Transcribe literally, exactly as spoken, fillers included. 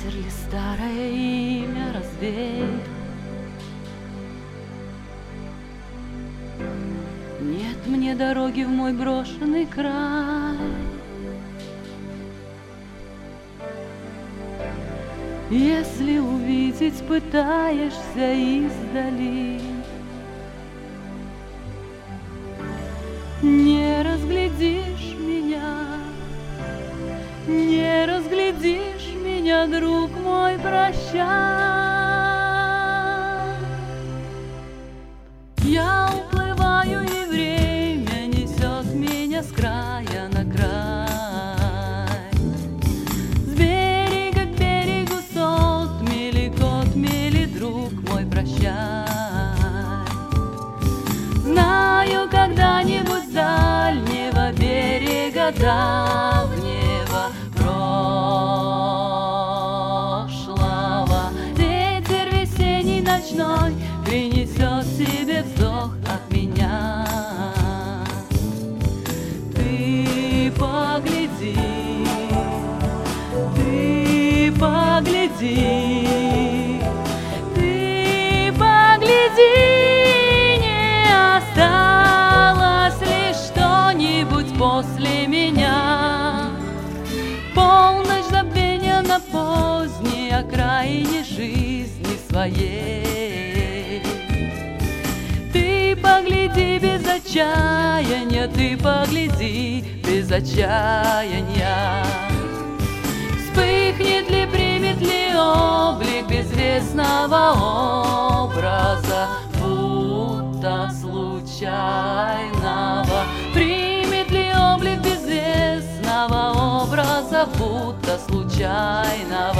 Ветер ли старое имя развеет? Нет мне дороги в мой брошенный край. Если увидеть пытаешься издали, не разглядишь меня, не разглядишь меня, друг мой, прощай. Я уплываю, и время несет меня с края на край. С берега к берегу сот мили, год мили, друг мой, прощай. Знаю, когда-нибудь с дальнего берега давнего прошлого ветер весенний ночной принесет себе вздох от меня. Ты погляди, ты погляди, ты погляди, не осталось ли что-нибудь после меня. Полночь забвения на поздней окраине жизни своей. Ты погляди без отчаяния, ты погляди без отчаяния. Вспыхнет ли, примет ли облик безвестного образа, будто случайного? Примет ли облик безвестного образа, будто случайного?